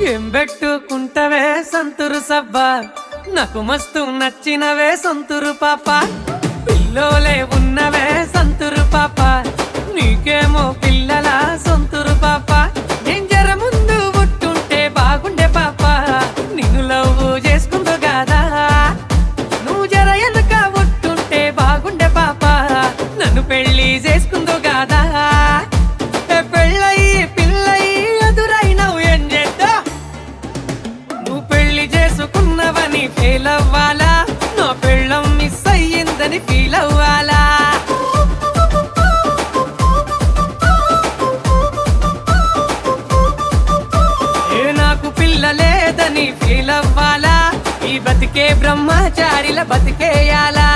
ఏం పెట్టుకుంటవే సంతురు సబ్బా నాకు మస్తు నచ్చినవే సంతురు పాప పిల్లోలే ఉన్నవే సంతురు పాప నీకేమో పిల్లల సొంతురు పాప నేను జర ముందు పుట్టుంటే బాగుండే పాప నిన్ను లవ్ చేసుకుందో కాదా నువ్వు జర ఎనుక పుట్టుంటే బాగుండే పాప నన్ను పెళ్లి చేసుకుందో కాదా పెళ్ళయి పిల్లయి ఎదురైనవు ఏం చేద్దా నువ్వు పెళ్లి చేసుకున్నవని ఫెయిల్ అవ్వాలా నా పెళ్ళం మిస్ అయ్యిందని ఫీల్ అవ్వాలా నాకు పిల్ల లేదని ఫీల్ అవ్వాలా ఈ బతికే బ్రహ్మచారిల బతికేయాలా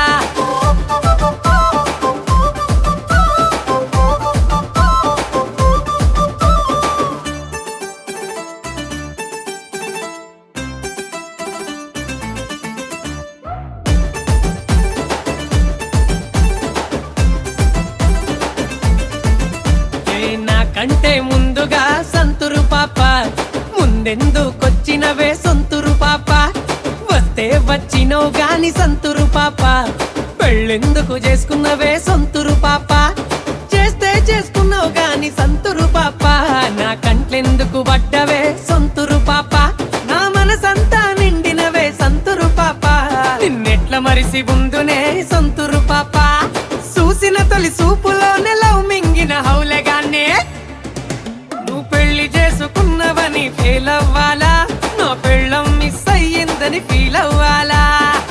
నాకంటే ముందుగా సంతురు పాప ముందెందుకొచ్చినవే సొంతురు పాప వస్తే వచ్చినవు గాని సంతురు పాప పెళ్ళెందుకు చేసుకున్నవే సొంతురు పాప చేస్తే చేసుకున్నావు గాని సంతురు పాప నా కంట్లెందుకు పడ్డవే సొంతురు పాప నా మనసంతా నిండినవే సంతురు పాప నిన్నెట్ల మరిసి ముందునే సొంతురు పాప చూసిన తొలి చూపులోనే లవ్ మింగిన హౌలగానే నువ్వు పెళ్లి చేసుకున్నవని ఫెయిల్ అవ్వాలా నా పెళ్ళం మిస్ అయ్యిందని ఫీల్ అవ్వాలా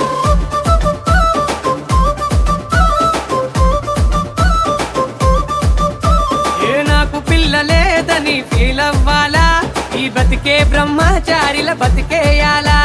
నాకు పిల్ల లేదని ఫీల్ అవ్వాలా ఈ బతికే బ్రహ్మచారిల బతికేయాలా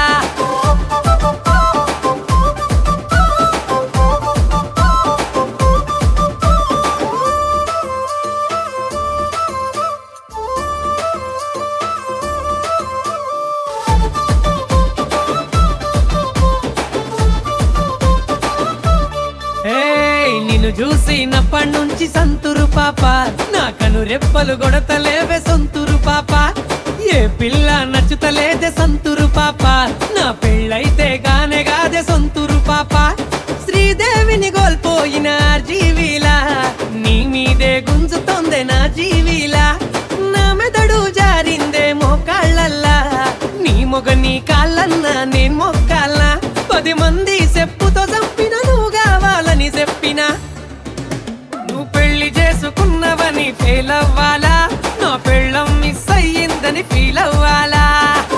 నిన్ను చూసినప్పటి నుంచి సంతురు పాప నాకను రెప్పలు గొడతలేవే సొంతురు పాప ఏ పిల్ల నచ్చుతలేదే సంతురు పాప నా పెళ్ళైతే గానే గాదే సొంతురు పాప శ్రీదేవిని కోల్పోయిన జీవిలా నీ మీదే గుంజుతోందే నా జీవిలా నా మెదడు జారిందే మోకాళ్ళల్లా నీ మొగ నీ కాళ్ళన్నా నేను మొక్కాలనా 10 మంది చెప్పుతో చంపిన నువ్వు కావాలని చెప్పినా నువ్వు పెళ్లి చేసుకున్నవని ఫెయిల్ అవ్వాలా నా పెళ్ళం మిస్ అయ్యిందని ఫీల్ అవ్వాలా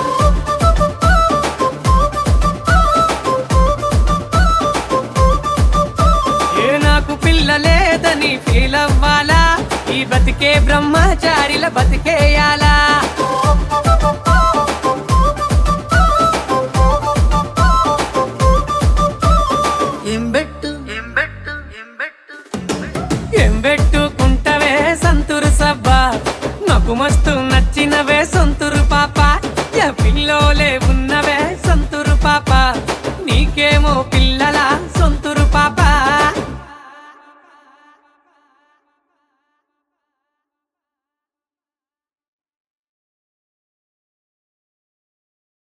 నాకు పిల్ల లేదని ఫీల్ అవ్వాలా ఈ బతికే బ్రహ్మచారిల బతికేయాలా ఏం పెట్టుకుంటవే సంతురు సబ్బా నాకు మస్తు నచ్చినవే సొంతురు పాప పిల్లోలే ఉన్నవే సంతురు పాప నీకేమో పిల్లల సొంతురు